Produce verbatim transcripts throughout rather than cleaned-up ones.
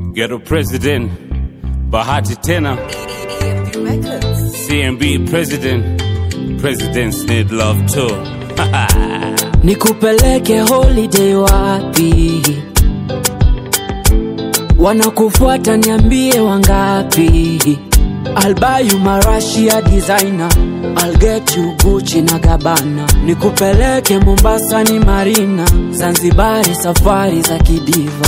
Ghetto President Bahati tena C M B President. Presidents need love too. Nikupeleke holiday wapi? Wanakufuata niambie wangapi? I'll buy you Marashia designer, I'll get you Gucci na Gabbana. Nikupeleke Mombasa ni Marina, Zanzibari safari za kidiva.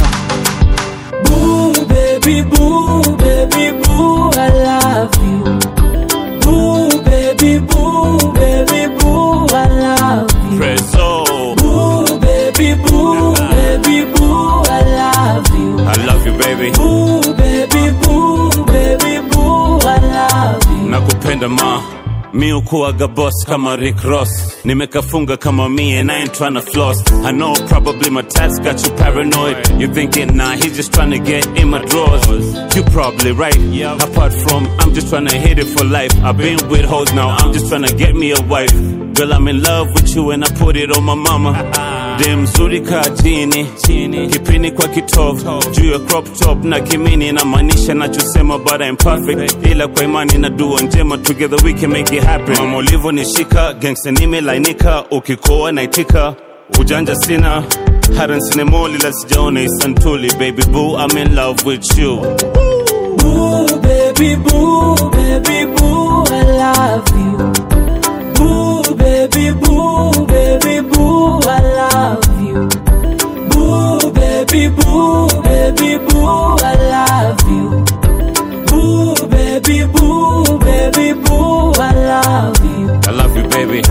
Boo baby boo, baby boo, I love you. Boo baby boo, baby boo, I love you. Prezo. Boo baby boo, baby boo, I love you. I love you baby. Boo baby boo, baby boo, I love you. Nakupenda ma, mi ukuwaga boss kama Rick Ross. Nimekafunga kama me and I ain't tryna floss. I know probably my tats got you paranoid. You thinking nah, he's just tryna get in my drawers. You probably right, apart from I'm just tryna hit it for life. I've been with hoes now, I'm just tryna get me a wife. Girl, I'm in love with you and I put it on my mama. Dem zuri ka jini, kipini kwa kitovu, juu ya crop top na kimini na manisha nachosema but I'm perfect. Ila kwa imani na dua njema, together we can make it happen. Mama ulivo nishika, gangsta nimelainika, ukikoa naitika, ujanja sina, hara nsine moli la sijaone isantuli. Baby boo, I'm in love with you. Boo baby boo, baby boo, I love you. Boo baby boo, baby boo, I love you. Boo baby boo, baby boo, I love you. Boo baby boo, baby boo, I love you. I love you baby.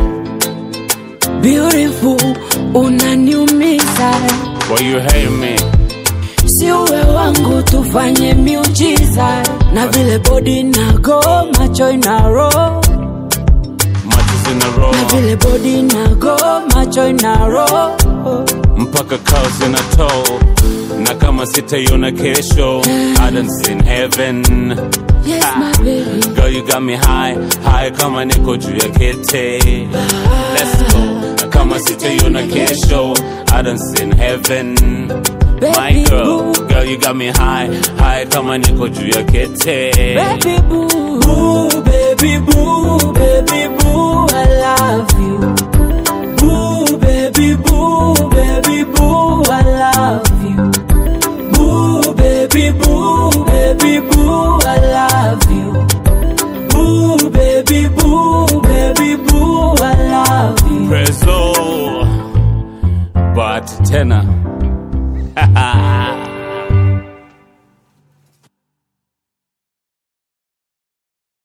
Beautiful, unaniumiza. Why you hate me? Si uwe wangu tufanye miujiza. Na vile body na go, macho ina roll. In a row. Na vile body na go, macho ina roll. Mpaka cows in a toe. Na kama sitaiona kesho, I done seen heaven. Yes, ah. my baby. Girl, you got me high, high kama niko juu ya kete. Let's go. Na kama sitaiona kesho, I done seen heaven. Baby my girl, boo. girl, you got me high, high kama niko juu ya kete. Baby boo, boo, baby boo, baby boo, I love you. Boo, baby boo, baby boo, I love you. Boo, baby boo, baby boo, I love you. Boo, baby boo, baby boo, I love you. Prezo, but tena.